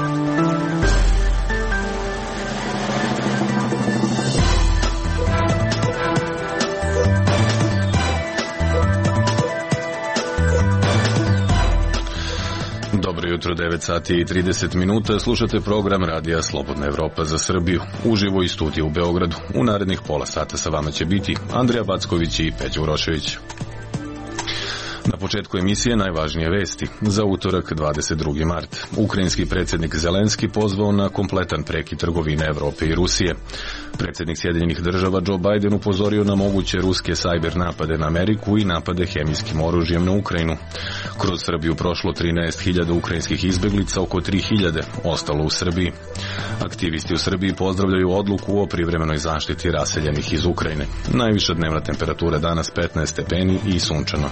Dobro jutro, 9 sati i 30 minuta. Slušate program Radija Slobodna Evropa za Srbiju. Uživo iz studija u Beogradu. U narednih pola sata sa vama će biti Andrija Backović i Peđa Urošević. Na početku emisije najvažnije vesti. Za utorak 22. mart. Ukrajinski predsjednik Zelenski pozvao na kompletan prekid trgovine Evrope i Rusije. Predsjednik Sjedinjenih država Joe Biden upozorio na moguće ruske sajber napade na Ameriku i napade hemijskim oružjem na Ukrajinu. Kroz Srbiju prošlo 13.000 ukrajinskih izbeglica, oko 3.000 ostalo u Srbiji. Aktivisti u Srbiji pozdravljaju odluku o privremenoj zaštiti raseljenih iz Ukrajine. Najviša dnevna temperatura danas 15 stepeni i sunčano.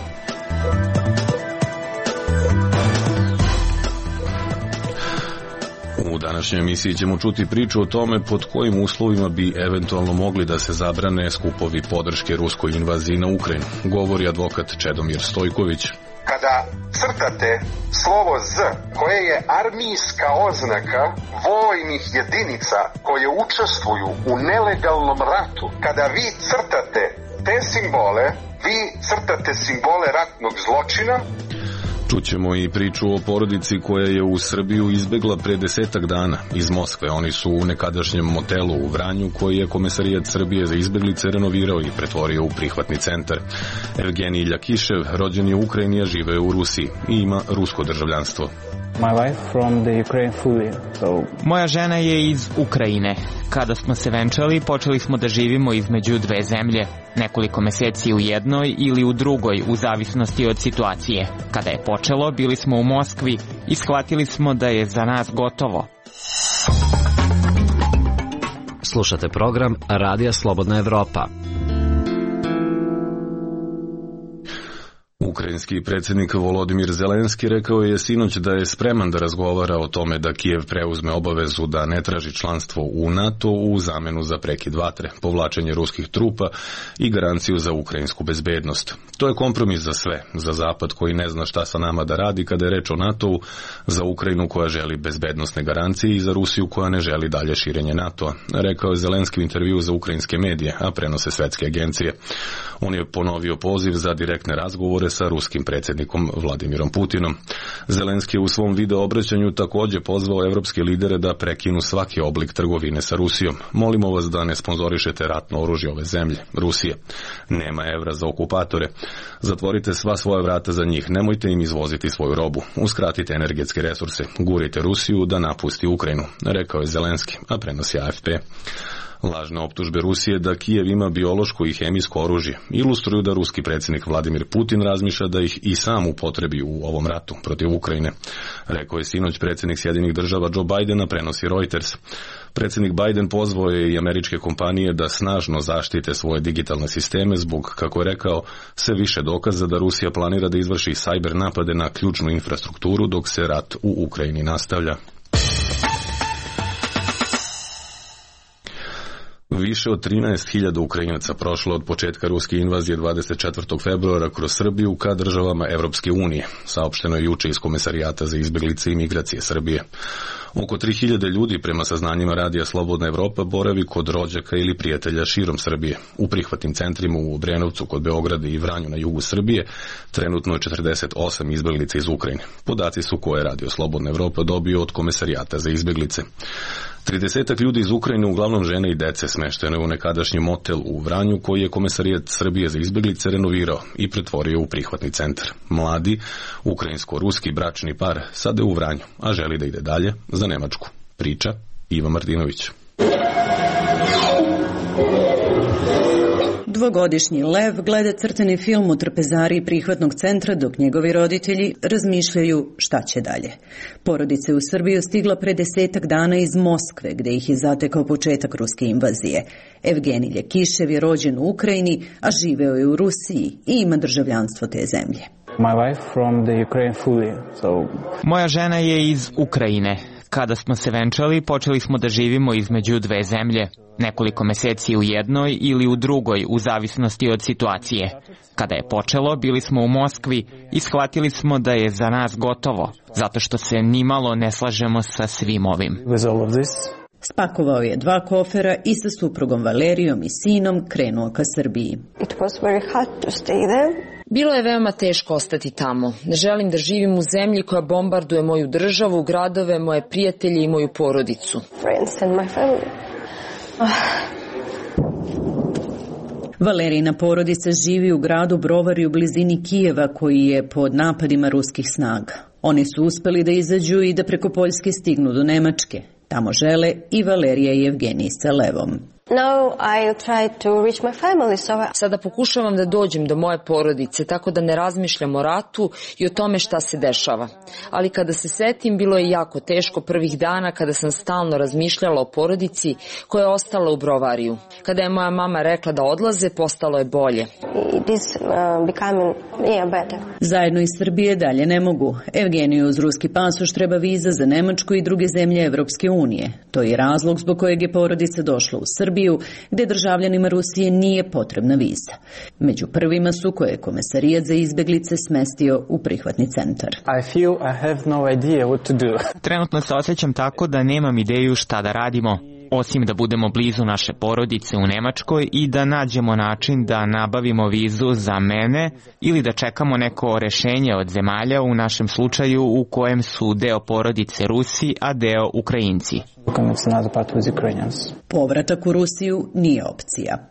U današnjoj emisiji ćemo čuti priču o tome pod kojim uslovima bi eventualno mogli da se zabrane skupovi podrške ruskoj invaziji na Ukrajinu, govori advokat Čedomir Stojković. Kada crtate slovo Z, koje je armijska oznaka vojnih jedinica koje učestvuju u nelegalnom ratu, kada vi crtate te simbole, vi crtate simbole ratnog zločina. Čućemo i priču o porodici koja je u Srbiju izbegla pre 10 dana iz Moskve. Oni su u nekadašnjem motelu u Vranju koji je Komesarijat Srbije za izbeglice renovirao i pretvorio u prihvatni centar. Evgenij Ljakišev rođen je u Ukrajini, a žive u Rusiji i ima rusko državljanstvo. Moja žena je iz Ukrajine. Kada smo se venčali, počeli smo da živimo između dve zemlje. Nekoliko meseci u jednoj ili u drugoj, u zavisnosti od situacije. Kada je počelo, bili smo u Moskvi i shvatili smo da je za nas gotovo. Slušate program Radija Slobodna Evropa. Ukrajinski predsjednik Volodimir Zelenski rekao je sinoć da je spreman da razgovara o tome da Kijev preuzme obavezu da ne traži članstvo u NATO u zamenu za prekid vatre, povlačenje ruskih trupa i garanciju za ukrajinsku bezbednost. To je kompromis za sve, za Zapad koji ne zna šta sa nama da radi kada je reč o NATO-u, za Ukrajinu koja želi bezbednosne garancije i za Rusiju koja ne želi dalje širenje NATO-a, rekao je Zelenski u intervju za ukrajinske medije, a prenose svetske agencije. On je ponovio poziv za direktne razgovore sa ruskim predsjednikom Vladimirom Putinom. Zelenski je u svom video obraćanju također pozvao evropske lidere da prekinu svaki oblik trgovine sa Rusijom. Molimo vas da ne sponzorišete ratno oružje ove zemlje, Rusije. Nema evra za okupatore. Zatvorite sva svoja vrata za njih, nemojte im izvoziti svoju robu. Uskratite energetske resurse, gurite Rusiju da napusti Ukrajinu, rekao je Zelenski, a prenosi AFP. Lažne optužbe Rusije da Kijev ima biološko i hemijsko oružje ilustruju da ruski predsjednik Vladimir Putin razmišlja da ih i sam upotrebi u ovom ratu protiv Ukrajine, rekao je sinoć predsjednik Sjedinjenih država Joe Biden, prenosi Reuters. Predsjednik Biden pozvao je i američke kompanije da snažno zaštite svoje digitalne sisteme zbog, kako je rekao, sve više dokaza da Rusija planira da izvrši sajber napade na ključnu infrastrukturu dok se rat u Ukrajini nastavlja. Više od 13.000 Ukrajinaca prošlo od početka ruske invazije 24. februara kroz Srbiju ka državama Evropske unije, saopšteno je juče iz Komesarijata za izbeglice i migracije Srbije. Oko 3.000 ljudi, prema saznanjima Radija Slobodna Evropa, boravi kod rođaka ili prijatelja širom Srbije. U prihvatnim centrima u Obrenovcu kod Beograda i Vranju na jugu Srbije trenutno je 48 izbeglica iz Ukrajine. Podaci su koje Radio Slobodna Evropa dobio od Komesarijata za izbeglice. 30 ljudi iz Ukrajine, uglavnom žene i dece, smešteno je u nekadašnji motel u Vranju koji je Komesarijat Srbije za izbeglice renovirao i pretvorio u prihvatni centar. Mladi, ukrajinsko-ruski bračni par sada je u Vranju, a želi da ide dalje za Nemačku. Priča Iva Martinović. Dvogodišnji Lev gleda crteni film u trpezariji prihvatnog centra dok njegovi roditelji razmišljaju šta će dalje. Porodica je u Srbiju stigla pre 10 dana iz Moskve gde ih je zatekao početak ruske invazije. Evgenij Ljakišev je rođen u Ukrajini, a živeo je u Rusiji i ima državljanstvo te zemlje. Moja žena je iz Ukrajine. Kada smo se venčali, počeli smo da živimo između dve zemlje, nekoliko meseci u jednoj ili u drugoj, u zavisnosti od situacije. Kada je počelo, bili smo u Moskvi i shvatili smo da je za nas gotovo, zato što se nimalo ne slažemo sa svim ovim. Spakovao je 2 kofera i sa suprugom Valerijom i sinom krenuo ka Srbiji. Bilo je veoma teško ostati tamo. Ne želim da živim u zemlji koja bombarduje moju državu, gradove, moje prijatelje i moju porodicu. Valerijina porodica živi u gradu Brovari u blizini Kijeva koji je pod napadima ruskih snaga. Oni su uspeli da izađu i da preko Poljske stignu do Nemačke. Tamo žele i Valerija i Evgenij sa Levom. Sada pokušavam da dođem do moje porodice, tako da ne razmišljam o ratu i o tome šta se dešava. Ali kada se setim, bilo je jako teško prvih dana kada sam stalno razmišljala o porodici koja je ostala u Brovariju. Kada je moja mama rekla da odlaze, postalo je bolje. Zajedno iz Srbije dalje ne mogu. Evgeniju uz ruski pasoš treba viza za Nemačku i druge zemlje Evropske unije. To je razlog zbog kojeg je porodica došla u Srbiju, gde državljanima Rusije nije potrebna viza. Među prvima su koje je Komesarijat za izbeglice smestio u prihvatni centar. Trenutno se osjećam tako da nemam ideju šta da radimo, osim da budemo blizu naše porodice u Nemačkoj i da nađemo način da nabavimo vizu za mene ili da čekamo neko rešenje od zemalja, u našem slučaju u kojem su deo porodice Rusi, a deo Ukrajinci. Povratak u Rusiju nije opcija.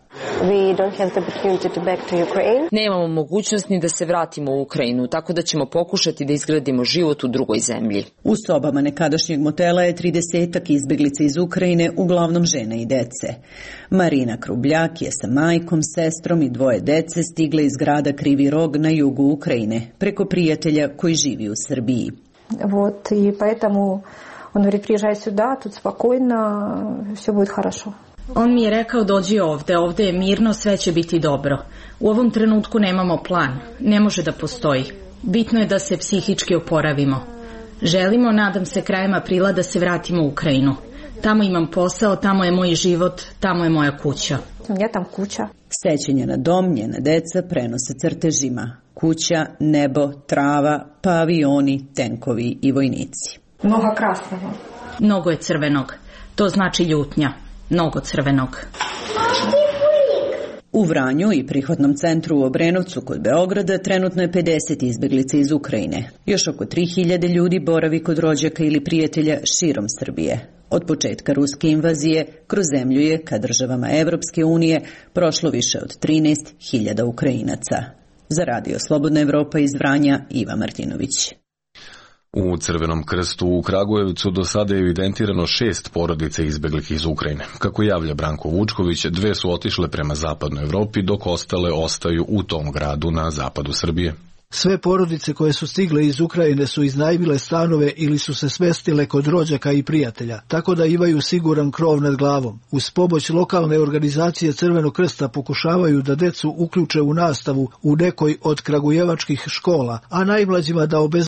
Nemamo mogućnost ni da se vratimo u Ukrajinu, tako da ćemo pokušati da izgradimo život u drugoj zemlji. U sobama nekadašnjeg motela je 30-ak izbeglica iz Ukrajine, uglavnom žene i dece. Marina Krubljak je sa majkom, sestrom i 2 dece stigla iz grada Krivi Rog na jugu Ukrajine, preko prijatelja koji živi u Srbiji. I поэтому on говорит, приезжай сюда, тут спокойно, все будет хорошо. On mi je rekao dođi ovde je mirno, sve će biti dobro. U ovom trenutku nemamo plan, ne može da postoji. Bitno je da se psihički oporavimo. Želimo, nadam se, krajem aprila da se vratimo u Ukrajinu. Tamo imam posao, tamo je moj život, tamo je moja kuća. Ja tam kuća. Sećanje na dom, njena deca prenose crtežima. Kuća, nebo, trava, pa avioni, tenkovi i vojnici. Mnogo krasnog. Mnogo je crvenog. To znači ljutnja. Mnogo crvenog. U Vranju i prihvatnom centru u Obrenovcu kod Beograda trenutno je 50 izbeglica iz Ukrajine. Još oko 3000 ljudi boravi kod rođaka ili prijatelja širom Srbije. Od početka ruske invazije kroz zemlju je ka državama Evropske unije prošlo više od 13.000 Ukrajinaca. Za Radio Slobodna Evropa iz Vranja, Iva Martinović. U Crvenom krstu u Kragujevcu do sada je evidentirano 6 porodica izbeglih iz Ukrajine. Kako javlja Branko Vučković, 2 su otišle prema zapadnoj Evropi, dok ostale ostaju u tom gradu na zapadu Srbije. Sve porodice koje su stigle iz Ukrajine su iznajmile stanove ili su se smestile kod rođaka i prijatelja, tako da imaju siguran krov nad glavom. Uz pomoć lokalne organizacije Crvenog krsta pokušavaju da decu uključe u nastavu u nekoj od kragujevačkih škola, a najmlađima da obezbede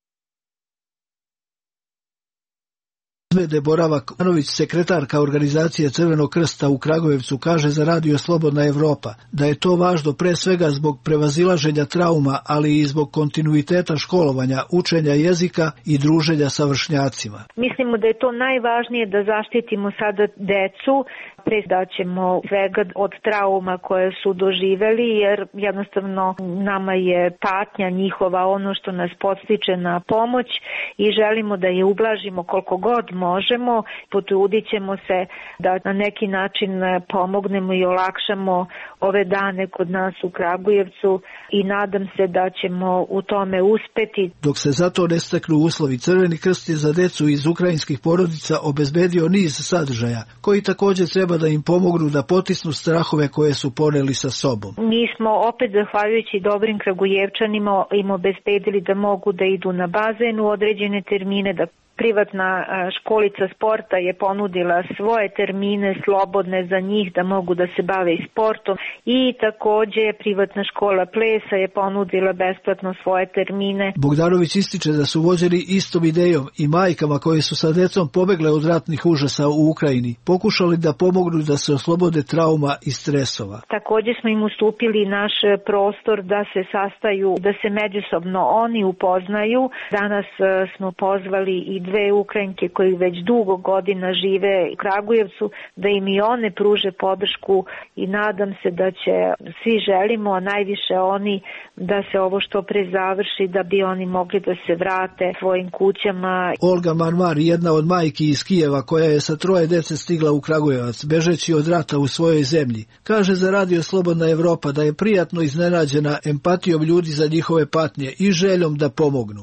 boravak. Anović, sekretarka organizacije Crvenog krsta u Kragujevcu, kaže za Radio Slobodna Evropa da je to važno pre svega zbog prevazilaženja trauma, ali i zbog kontinuiteta školovanja, učenja jezika i druženja sa vršnjacima. Mislimo da je to najvažnije da zaštitimo sada decu, pre da ćemo svega od trauma koje su doživeli, jer jednostavno nama je patnja njihova ono što nas podstiče na pomoć i želimo da je ublažimo koliko god možemo. Potrudit ćemo se da na neki način pomognemo i olakšamo ove dane kod nas u Kragujevcu i nadam se da ćemo u tome uspeti. Dok se za to ne steknu uslovi, Crveni krst je za decu iz ukrajinskih porodica obezbedio niz sadržaja, koji također treba da im pomognu da potisnu strahove koje su poneli sa sobom. Mi smo opet, zahvaljujući dobrim Kragujevčanima, im obezbedili da mogu da idu na bazen u određene termine, da Privatna školica sporta je ponudila svoje termine slobodne za njih da mogu da se bave i sportom i takođe privatna škola plesa je ponudila besplatno svoje termine. Bogdanović ističe da su vođeni istom idejom i majkama koje su sa decom pobegle od ratnih užasa u Ukrajini, pokušali da pomognu da se oslobode trauma i stresova. Takođe smo im ustupili naš prostor da se sastaju, da se međusobno oni upoznaju. Danas smo pozvali i dve Ukrajinke koji već dugo godina žive u Kragujevcu, da im i one pruže podršku i nadam se da će, svi želimo, a najviše oni, da se ovo što pre završi, da bi oni mogli da se vrate svojim kućama. Olga Marmar, jedna od majki iz Kijeva koja je sa 3 dece stigla u Kragujevac, bežeći od rata u svojoj zemlji, kaže za Radio Slobodna Evropa da je prijatno iznenađena empatijom ljudi za njihove patnje i željom da pomognu.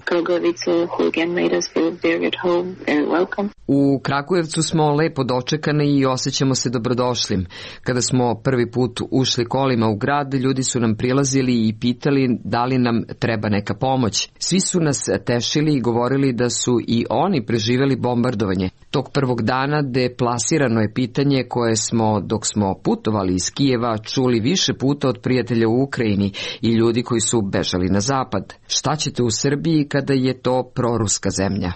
U Kragujevcu smo lepo dočekani i osjećamo se dobrodošlim. Kada smo prvi put ušli kolima u grad, ljudi su nam prilazili i pitali da li nam treba neka pomoć. Svi su nas tešili i govorili da su i oni preživeli bombardovanje. Tog prvog dana deplasirano je pitanje koje smo, dok smo putovali iz Kijeva, čuli više puta od prijatelja u Ukrajini i ljudi koji su bežali na zapad. Šta ćete u Srbiji kada je to proruska zemlja?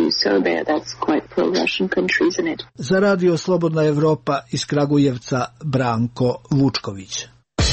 Za Radio Slobodna Evropa iz Kragujevca Branko Vučković.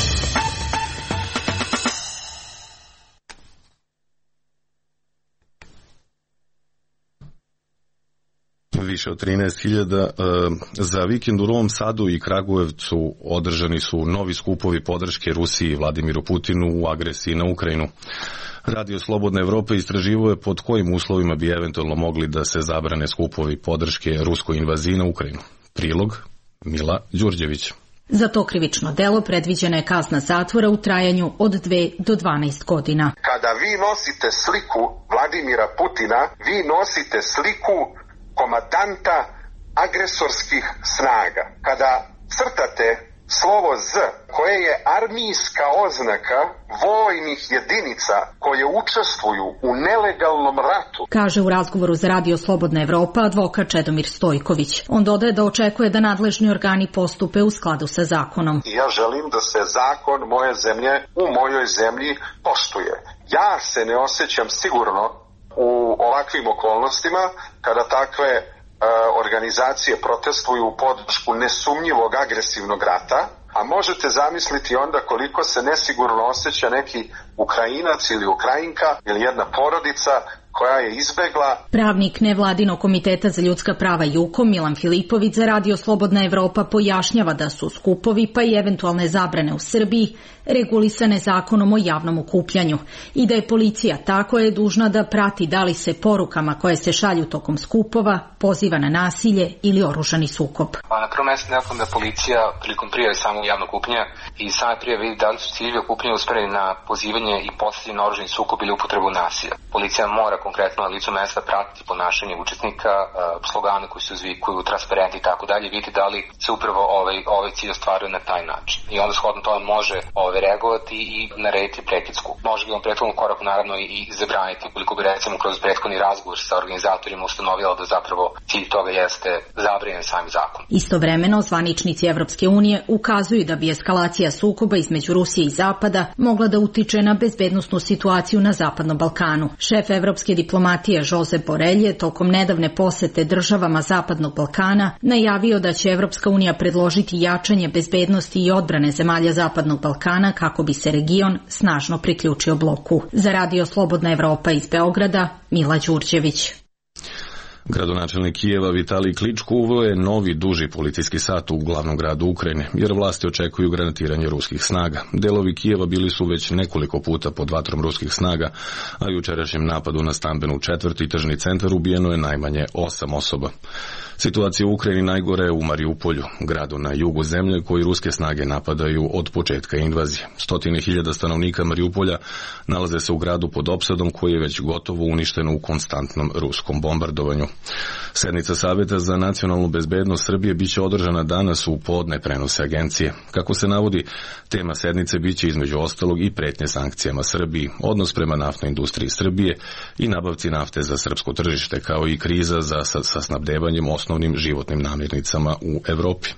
Više od 13.000 za vikend u Novom Sadu i Kragujevcu održani su novi skupovi podrške Rusiji i Vladimiru Putinu u agresiji na Ukrajinu. Radio Slobodna Evropa istraživao je pod kojim uslovima bi eventualno mogli da se zabrane skupovi podrške ruskoj invaziji na Ukrajinu. Prilog Mila Đurđević. Za to krivično delo predviđena je kazna zatvora u trajanju od 2 do 12 godina. Kada vi nosite sliku Vladimira Putina, vi nosite sliku komandanta agresorskih snaga. Kada crtate slovo Z, koje je armijska oznaka vojnih jedinica koje učestvuju u nelegalnom ratu, kaže u razgovoru za Radio Slobodna Evropa advokat Čedomir Stojković. On dodaje da očekuje da nadležni organi postupe u skladu sa zakonom. Ja želim da se zakon moje zemlje u mojoj zemlji poštuje. Ja se ne osjećam sigurno u ovakvim okolnostima kada takve organizacije protestuju u podršku nesumnjivog agresivnog rata, a možete zamisliti onda koliko se nesigurno osjeća neki Ukrajinac ili Ukrajinka ili jedna porodica koja je izbegla. Pravnik nevladinog komiteta za ljudska prava JUKO Milan Filipović za Radio Slobodna Evropa pojašnjava da su skupovi pa i eventualne zabrane u Srbiji regulisane zakonom o javnom okupljanju i da je policija ta koja je dužna da prati da li se porukama koje se šalju tokom skupova poziva na nasilje ili oružani sukob. Na prvom mjestu neophodno da policija prilikom prijave samog javnog okupljanja i same prijave vidi da li su ciljevi okupljanja usmereni na pozivanje i postavljanje na oružani sukob ili upotrebu nasilja. Policija mora konkretno na licu mesta pratiti ponašanje učesnika, slogane koji se uzvikuju, transparenti i tako dalje, vidjeti da li se upravo ovaj cilj ostvaruje na taj način. I onda shodno tome može reagovati i narediti prekicku. Može bi on prethodnom koraku naravno i zabraniti, koliko bi recimo kroz prethodni razgovor sa organizatorima ustanovila da zapravo cilj toga jeste zabranjen sami zakon. Istovremeno, zvaničnici Evropske unije ukazuju da bi eskalacija sukoba između Rusije i Zapada mogla da utiče na bezbednosnu situaciju na Zapadnom Balkanu. Šef evropske diplomatije Josep Borrell je tokom nedavne posete državama Zapadnog Balkana najavio da će Evropska unija predložiti jačanje bezbednosti i odbrane zemalja Zapadnog Balkana kako bi se region snažno priključio bloku. Za Radio Slobodna Evropa iz Beograda, Mila Đurđević. Gradonačelnik Kijeva Vitalij Kličko uveo je novi duži policijski sat u glavnom gradu Ukrajine, jer vlasti očekuju granatiranje ruskih snaga. Delovi Kijeva bili su već nekoliko puta pod vatrom ruskih snaga, a jučerašnjem napadu na stambenu četvrt i tržni centar ubijeno je najmanje 8 osoba. Situacija u Ukrajini najgore je u Mariupolju, gradu na jugu zemlje koji ruske snage napadaju od početka invazije. 100.000 stanovnika Mariupolja nalaze se u gradu pod opsadom koji je već gotovo uništeno u konstantnom ruskom bombardovanju. Sednica Saveta za nacionalnu bezbednost Srbije biće održana danas u podne, prenose agencije. Kako se navodi, tema sednice biće između ostalog i pretnje sankcijama Srbiji, odnos prema naftnoj industriji Srbije i nabavci nafte za srpsko tržište, kao i kriza sa snabdevanjem osnovnim životnim namirnicama u Evropi.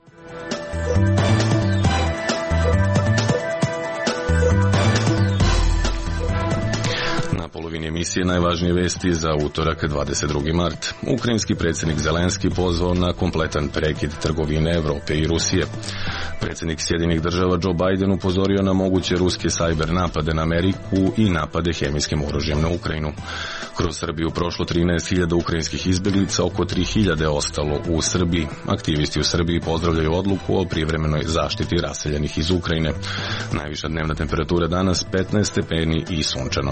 Polovini emisije najvažnije vesti za utorak 22. mart. Ukrajinski predsjednik Zelenski pozvao na kompletan prekid trgovine Evrope i Rusije. Predsjednik Sjedinjenih država Joe Biden upozorio na moguće ruske sajber napade na Ameriku i napade hemijskim oružjem na Ukrajinu. Kroz Srbiju prošlo 13.000 ukrajinskih izbjeglica, oko 3.000 ostalo u Srbiji. Aktivisti u Srbiji pozdravljaju odluku o privremenoj zaštiti raseljenih iz Ukrajine. Najviša dnevna temperatura danas 15 stepeni i sunčano.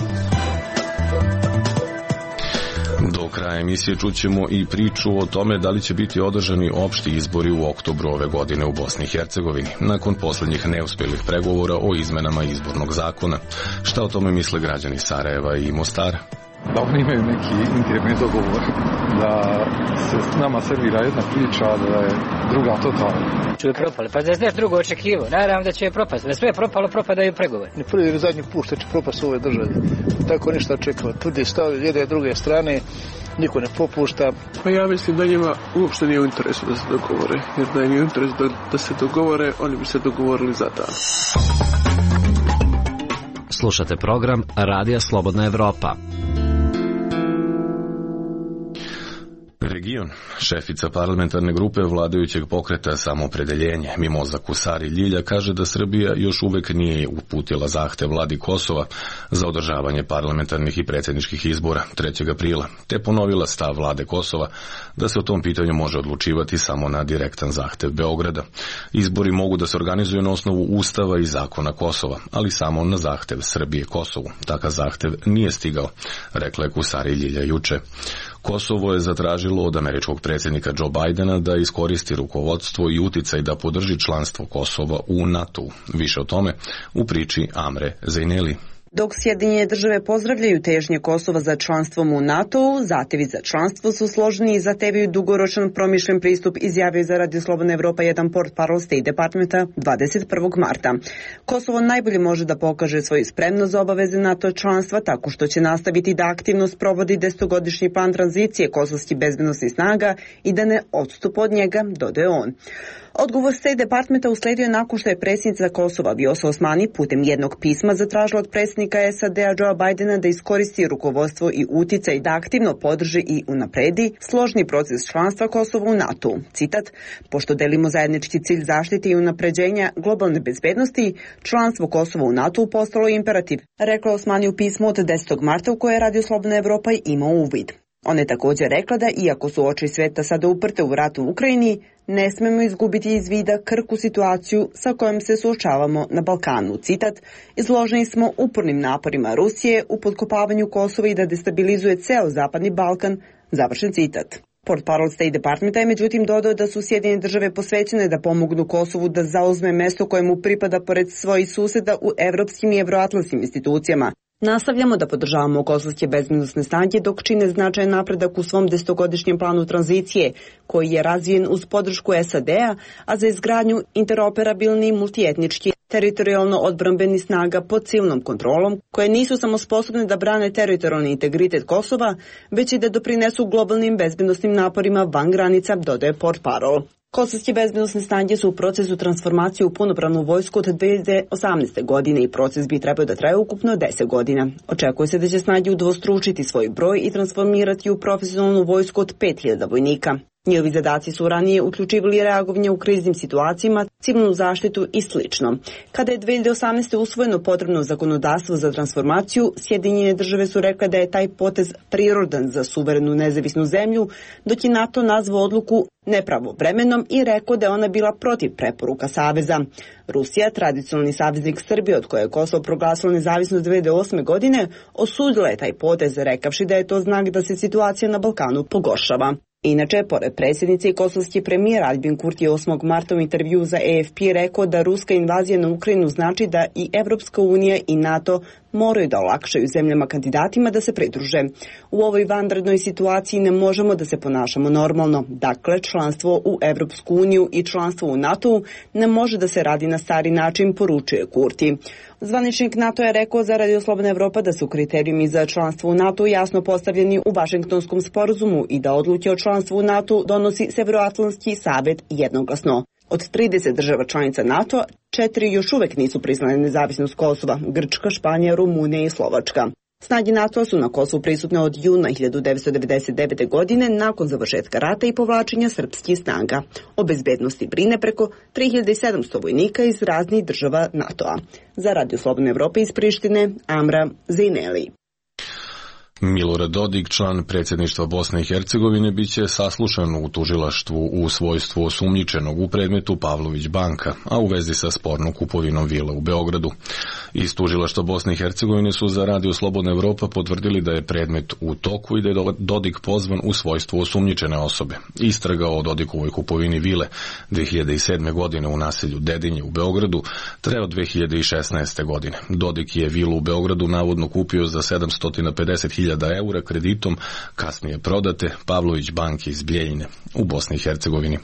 Do kraja emisije čućemo i priču o tome da li će biti održani opšti izbori u oktobru ove godine u Bosni i Hercegovini, nakon posljednjih neuspjelih pregovora o izmenama izbornog zakona. Šta o tome misle građani Sarajeva i Mostara? Da oni imaju neki interni dogovor, da se nama servira jedna priča, da je druga totalna. Čuje propali, pa da je nešto drugo očekivo, naravno da će propasti, da sve je propalo, propadaju pregovori. Ne prvi ili zadnji put što će propasti u ovoj državi, tako ništa očekava. Tudi stavili jedne druge strane, niko ne popušta. Pa ja mislim da njima uopšte nije u interesu da se dogovore, jer da im je u interesu da se dogovore, oni bi se dogovorili za dan. Slušate program Radija Slobodna Evropa. Region. Šefica parlamentarne grupe vladajućeg pokreta Samoopredeljenje Mimoza Kusari Ljilja kaže da Srbija još uvek nije uputila zahtev vladi Kosova za održavanje parlamentarnih i predsjedničkih izbora 3. aprila, te ponovila stav vlade Kosova da se o tom pitanju može odlučivati samo na direktan zahtev Beograda. Izbori mogu da se organizuju na osnovu Ustava i zakona Kosova, ali samo na zahtev Srbije Kosovu. Takav zahtev nije stigao, rekla je Kusari Ljilja juče. Kosovo je zatražilo od američkog predsjednika Joe Bidena da iskoristi rukovodstvo i uticaj da podrži članstvo Kosova u NATO-u. Više o tome u priči Amre Zejneli. Dok Sjedinjene države pozdravljaju težnje Kosova za članstvom u NATO-u, zahtevi za članstvo su složeni i zahtevaju dugoročan promišljen pristup, izjavio za Radio Slobodna Evropa jedan portparol State Departmenta 21. marta. Kosovo najbolje može da pokaže svoju spremnost za obaveze NATO članstva tako što će nastaviti da aktivno sprovodi 10-godišnji plan tranzicije kosovskih bezbednosnih snaga i da ne odstupa od njega, dodaje on. Odgovor State Departmenta usledio nakon što je predsjednica Kosova Vjosa Osmani putem jednog pisma zatražila od predsjednika SAD-a Joea Bidena da iskoristi rukovodstvo i uticaj da aktivno podrži i unapredi složni proces članstva Kosova u NATO. Citat: pošto delimo zajednički cilj zaštite i unapređenja globalne bezbednosti, članstvo Kosova u NATO postalo je imperativ, rekla Osmani u pismu od 10. marta u koje je Radio Slobodna Evropa imao uvid. Ona je također rekla da, iako su oči sveta sada uprte u rat u Ukrajini, ne smemo izgubiti iz vida krhku situaciju sa kojom se suočavamo na Balkanu. Citat: izloženi smo upornim naporima Rusije u potkopavanju Kosova i da destabilizuje ceo Zapadni Balkan. Završen citat. Portparol State Departmenta je međutim dodao da su Sjedinjene države posvećene da pomognu Kosovu da zauzme mesto koje mu pripada pored svojih suseda u evropskim i evroatlantskim institucijama. Nastavljamo da podržavamo kosovske bezbednosne snage dok čine značajan napredak u svom 10-godišnjem planu tranzicije, koji je razvijen uz podršku SAD-a, a za izgradnju interoperabilni multietnički teritorijalno odbrambeni snaga pod civilnom kontrolom, koje nisu samo sposobne da brane teritorijalni integritet Kosova, već i da doprinesu globalnim bezbednosnim naporima van granica, dodaje portparol. Kosovske bezbednosne snage su u procesu transformacije u punopravnu vojsku od 2018. godine i proces bi trebao da traje ukupno 10 godina. Očekuje se da će snage udvostručiti svoj broj i transformirati u profesionalnu vojsku od 5000 vojnika. Njihovi zadaci su ranije uključivali reagovanje u kriznim situacijama, civilnu zaštitu i sl. Kada je 2018. usvojeno potrebno zakonodavstvo za transformaciju, Sjedinjene države su rekle da je taj potez prirodan za suverenu nezavisnu zemlju, dok je NATO nazvao odluku nepravovremenom i rekao da je ona bila protiv preporuka Saveza. Rusija, tradicionalni saveznik Srbije od koje je Kosovo proglasilo nezavisnost 2008. godine, osudila je taj potez, rekavši da je to znak da se situacija na Balkanu pogoršava. Inače, pored predsjednice i kosovski premijer Albin Kurti je 8. marta u intervju za AFP rekao da ruska invazija na Ukrajinu znači da i Evropska unija i NATO moraju da olakšaju zemljama kandidatima da se pridruže. U ovoj vanrednoj situaciji ne možemo da se ponašamo normalno. Dakle, članstvo u Evropsku uniju i članstvo u NATO ne može da se radi na stari način, poručuje Kurti. Zvaničnik NATO je rekao za Radio Slobodna Evropa da su kriterijumi za članstvo u NATO jasno postavljeni u Vašingtonskom sporazumu i da odluke o članstvu u NATO donosi Severoatlantski savet jednoglasno. Od 30 država članica NATO, 4 još uvek nisu priznale nezavisnost Kosova, Grčka, Španija, Rumunija i Slovačka. Snage NATO su na Kosovu prisutne od juna 1999. godine nakon završetka rata i povlačenja srpskih snaga. O bezbednosti brine preko 3700 vojnika iz raznih država NATO-a. Za Radio Slobodna Evropa iz Prištine, Amra Zejneli. Milorad Dodik, član predsjedništva Bosne i Hercegovine, biće saslušan u tužilaštvu u svojstvu osumnjičenog u predmetu Pavlović banka, a u vezi sa spornom kupovinom vile u Beogradu. Iz tužilaštva Bosne i Hercegovine su za Radio Slobodna Evropa potvrdili da je predmet u toku i da je Dodik pozvan u svojstvu osumnjičene osobe. Istraga o Dodikovoj kupovini vile 2007. godine u naselju Dedinje u Beogradu traje od 2016. godine. Dodik je vilu u Beogradu navodno kupio za 750.000 eura kreditom, kasnije prodate Pavlović banki iz Bijeljine u Bosni i Hercegovini.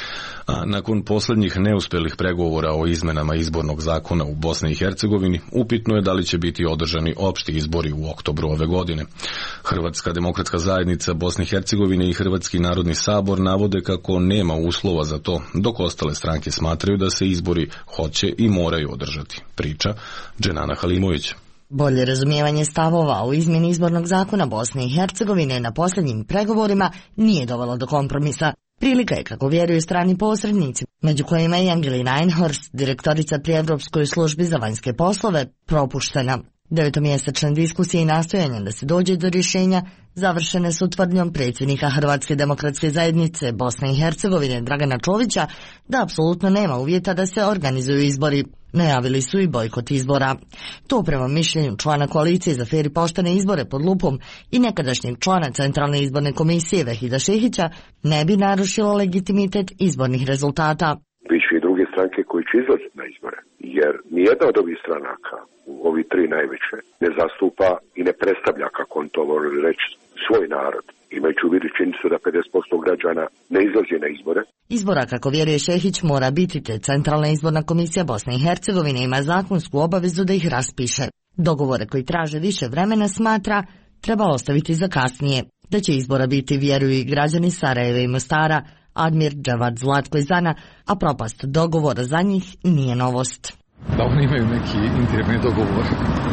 A nakon posljednjih neuspjelih pregovora o izmenama izbornog zakona u Bosni i Hercegovini, upitno je da li će biti održani opšti izbori u oktobru ove godine. Hrvatska demokratska zajednica Bosne i Hercegovine i Hrvatski narodni sabor navode kako nema uslova za to, dok ostale stranke smatraju da se izbori hoće i moraju održati. Priča Dženana Halimović. Bolje razumijevanje stavova o izmjeni izbornog zakona Bosne i Hercegovine na posljednjim pregovorima nije dovelo do kompromisa. Prilika je, kako vjeruju strani posrednici, među kojima je Angelina Einhorst, direktorica pri Evropskoj službi za vanjske poslove, propuštena. 9-mjesečne diskusije i nastojanja da se dođe do rješenja završene su tvrdnjom predsjednika Hrvatske demokratske zajednice Bosne i Hercegovine Dragana Čovića da apsolutno nema uvjeta da se organizuju izbori. Najavili su i bojkot izbora. To prema mišljenju člana koalicije za fer i poštene izbore pod lupom i nekadašnjeg člana Centralne izborne komisije Vehida Šehića ne bi narušilo legitimitet izbornih rezultata. Biće i druge stranke koji će izlaziti na izbore, jer nijedna od ovih stranaka u ovi tri najveće ne zastupa i ne predstavlja, kako on to voli reći, svoj narod. Imajući u vidu činjenicu da 50% građana ne izlazi na izbore. Izbora, kako vjeruje Šehić, mora biti, te Centralna izborna komisija Bosne i Hercegovine ima zakonsku obavezu da ih raspiše. Dogovore koji traže više vremena, smatra, treba ostaviti za kasnije. Da će izbora biti, vjeruju i građani Sarajeva i Mostara, Admir, Džavad, Zlatko i Zana, a propast dogovora za njih nije novost. Da oni imaju neki interni dogovor,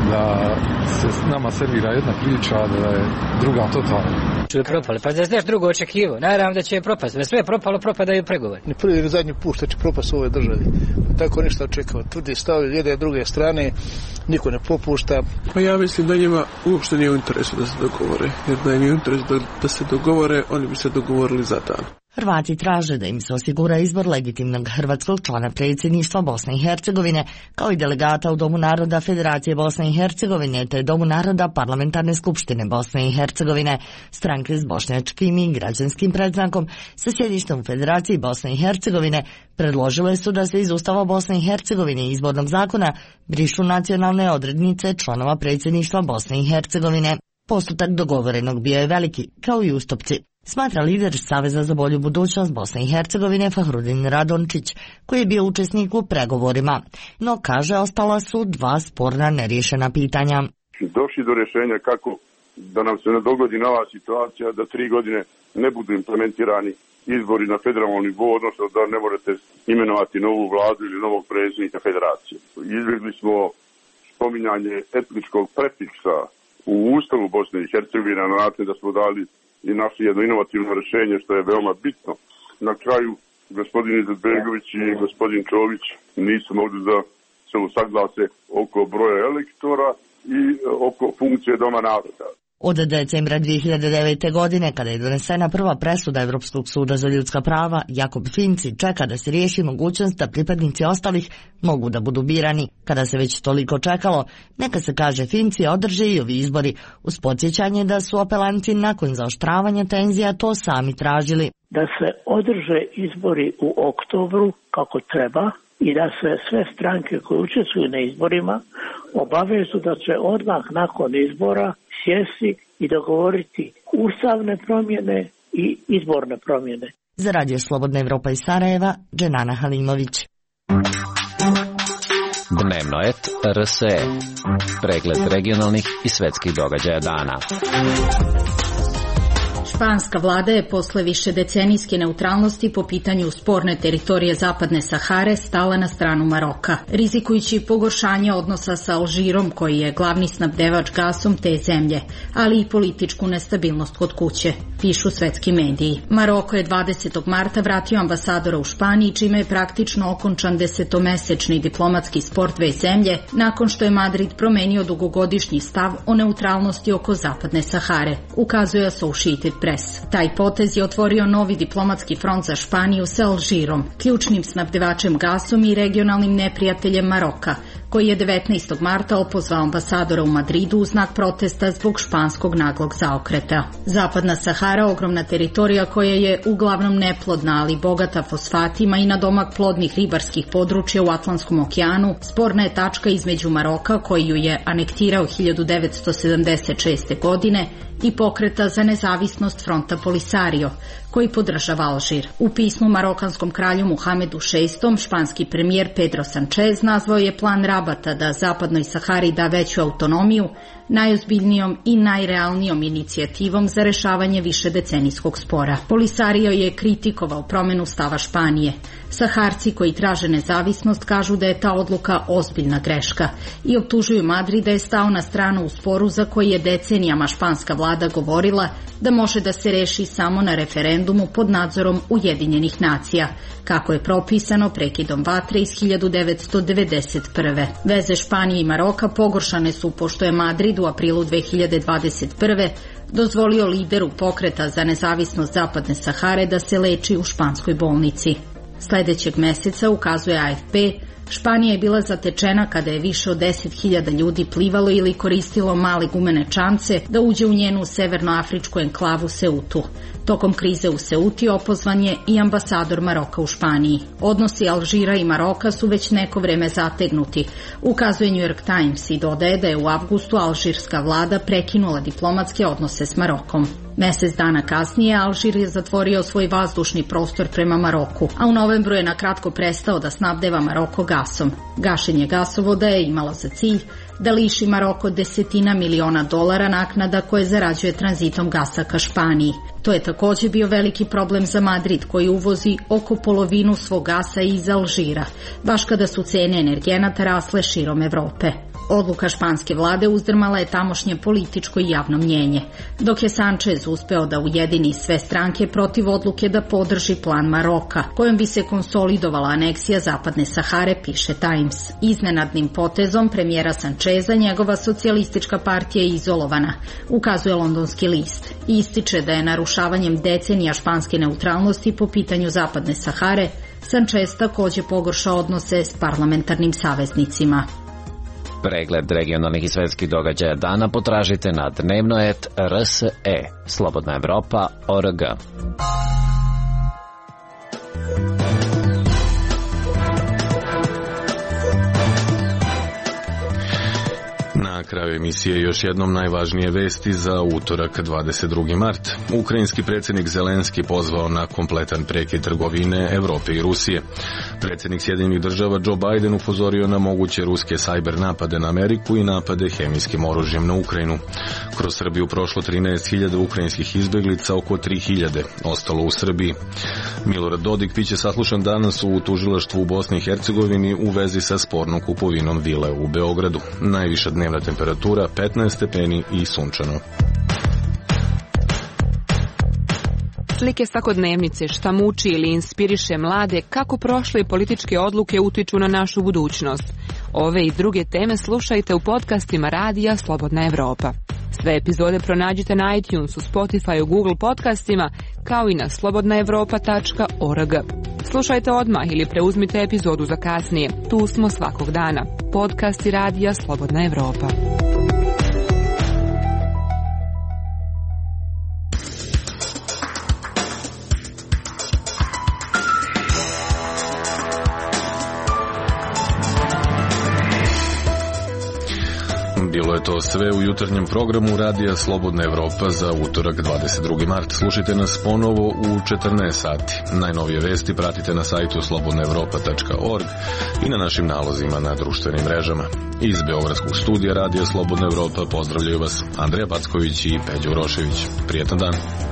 da se s nama servira jedna priča, da je druga totalna. Čuje propali, pa da se nešto drugo očekivao. Naravno da će propast, da sve propalo, propadaju pregovori. Ne prvi ili zadnji put što će propast u ovoj državi. Tako ništa očekao. Tvrdi stavi jedne druge strane, niko ne popušta. Pa ja mislim da njima uopšte nije u interesu da se dogovore. Jer da im je u interesu da se dogovore, oni bi se dogovorili za dan. Hrvati traže da im se osigura izbor legitimnog hrvatskog člana predsjedništva Bosne i Hercegovine, kao i delegata u Domu naroda Federacije Bosne i Hercegovine te Domu naroda Parlamentarne skupštine Bosne i Hercegovine, stranke s bošnjačkim i građanskim predznakom sa sjedištem u Federaciji Bosne i Hercegovine predložile su da se iz Ustava Bosne i Hercegovine i izbornog zakona brišu nacionalne odrednice članova predsjedništva Bosne i Hercegovine. Postotak dogovorenog bio je veliki, kao i ustupci, smatra lider Saveza za bolju budućnost Bosne i Hercegovine Fahrudin Radončić, koji je bio učesnik u pregovorima, no kaže ostala su dva sporna neriješena pitanja. Došli do rješenja kako da nam se ne dogodi nova situacija da 3 godine ne budu implementirani izbori na federalnom nivou, odnosno da ne možete imenovati novu vladu ili novog predsjednika federacije. Izbjegli smo spominjanje etničkog prefiksa u Ustavu Bosne i Hercegovine na način da smo dali i našli jedno inovativno rješenje što je veoma bitno. Na kraju gospodin Izetbegović i gospodin Čović nisu mogli da se usaglase oko broja elektora i oko funkcije Doma naroda. Od decembra 2009. godine, kada je donesena prva presuda Evropskog suda za ljudska prava, Jakob Finci čeka da se riješi mogućnost da pripadnici ostalih mogu da budu birani. Kada se već toliko čekalo, neka se, kaže Finci, održe i ovi izbori, uz podsjećanje da su apelanti nakon zaoštravanja tenzija to sami tražili. Da se održe izbori u oktobru kako treba, i da se sve stranke koje učestvuju na izborima obavezu da će odmah nakon izbora sjesti i dogovoriti ustavne promjene i izborne promjene. Za Radio Slobodna Evropa iz Sarajeva, Dženana Halimović. Dnevno et RSE. Pregled regionalnih i svetskih događaja dana. Španska vlada je posle višedecenijske neutralnosti po pitanju sporne teritorije Zapadne Sahare stala na stranu Maroka, rizikujući pogoršanje odnosa sa Alžirom, koji je glavni snabdevač gasom te zemlje, ali i političku nestabilnost kod kuće, pišu svetski mediji. Maroko je 20. marta vratio ambasadora u Španiji, čime je praktično okončan 10-mesečni diplomatski spor dve zemlje, nakon što je Madrid promenio dugogodišnji stav o neutralnosti oko Zapadne Sahare, ukazuje Associated Press. Taj potez je otvorio novi diplomatski front za Španiju sa Alžirom, ključnim snabdevačem gasom i regionalnim neprijateljem Maroka, koji je 19. marta opozvao ambasadora u Madridu u znak protesta zbog španskog naglog zaokreta. Zapadna Sahara, ogromna teritorija koja je uglavnom neplodna, ali bogata fosfatima i nadomak plodnih ribarskih područja u Atlantskom okeanu, sporna je tačka između Maroka, koji ju je anektirao 1976. godine, i pokreta za nezavisnost fronta Polisario, koji podržava Alžir. U pismu marokanskom kralju Muhamedu VI, španski premijer Pedro Sanchez nazvao je plan Rabata da Zapadnoj Sahari da veću autonomiju najozbiljnijom i najrealnijom inicijativom za rešavanje višedecenijskog spora. Polisario je kritikovao promenu stava Španije. Saharci koji traže nezavisnost kažu da je ta odluka ozbiljna greška i optužuju Madrid da je stao na stranu u sporu za koji je decenijama španska vlada govorila da može da se reši samo na referendumu pod nadzorom Ujedinjenih nacija, kako je propisano prekidom vatre iz 1991. Veze Španije i Maroka pogoršane su pošto je Madrid u aprilu 2021. dozvolio lideru pokreta za nezavisnost Zapadne Sahare da se leči u španskoj bolnici. Sledećeg meseca, ukazuje AFP, Španija je bila zatečena kada je više od 10.000 ljudi plivalo ili koristilo male gumene čamce da uđe u njenu severnoafričku enklavu Seutu. Tokom krize u Seuti opozvan je i ambasador Maroka u Španiji. Odnosi Alžira i Maroka su već neko vreme zategnuti, ukazuje New York Times, i dodaje da je u avgustu alžirska vlada prekinula diplomatske odnose s Marokom. Mesec dana kasnije Alžir je zatvorio svoj vazdušni prostor prema Maroku, a u novembru je nakratko prestao da snabdeva Maroko gasom. Gašenje gasovoda je imalo za cilj da liši Maroko $10 miliona naknada koje zarađuje tranzitom gasa ka Španiji. To je takođe bio veliki problem za Madrid, koji uvozi oko polovinu svog gasa iz Alžira, baš kada su cene energenata rasle širom Evrope. Odluka španske vlade uzdrmala je tamošnje političko i javno mnjenje, dok je Sanchez uspeo da ujedini sve stranke protiv odluke da podrži plan Maroka, kojom bi se konsolidovala aneksija Zapadne Sahare, piše Times. Iznenadnim potezom premijera Sancheza njegova socijalistička partija je izolovana, ukazuje londonski list, i ističe da je narušavanjem decenija španske neutralnosti po pitanju Zapadne Sahare Sanchez takođe pogoršao odnose s parlamentarnim saveznicima. Pregled regionalnih i svetskih događaja dana potražite na dnevnoet.rse, Slobodna Evropa.org. Na kraju emisije još jednom najvažnije vesti za utorak 22. mart. Ukrajinski predsjednik Zelenski pozvao na kompletan prekid trgovine Evrope i Rusije. Predsjednik Sjedinjenih država Joe Biden upozorio na moguće ruske sajber napade na Ameriku i napade hemijskim oružjem na Ukrajinu. Kroz Srbiju prošlo 13.000 ukrajinskih izbeglica, oko 3.000 ostalo u Srbiji. Milorad Dodik biće saslušan danas u tužilaštvu u Bosni i Hercegovini u vezi sa spornom kupovinom vile u Beogradu. Najviša dnevna temperatura 15 stepeni i sunčano. Slike svakodnevnice, šta muči ili inspiriše mlade, kako prošle političke odluke utiču na našu budućnost. Ove i druge teme slušajte u podcastima Radija Slobodna Evropa. Sve epizode pronađite na iTunesu, Spotify, Google podcastima, kao i na slobodnaevropa.org. Slušajte odmah ili preuzmite epizodu za kasnije. Tu smo svakog dana. Podcasti Radija Slobodna Evropa. je to sve u jutarnjem programu Radija Slobodna Evropa za utorak 22. mart. Slušajte nas ponovo u 14 sati. Najnovije vesti pratite na sajtu slobodnaevropa.org i na našim nalozima na društvenim mrežama. Iz Beogradskog studija Radija Slobodna Evropa pozdravljaju vas Andreja Packović i Peđa Urošević. Prijetan dan.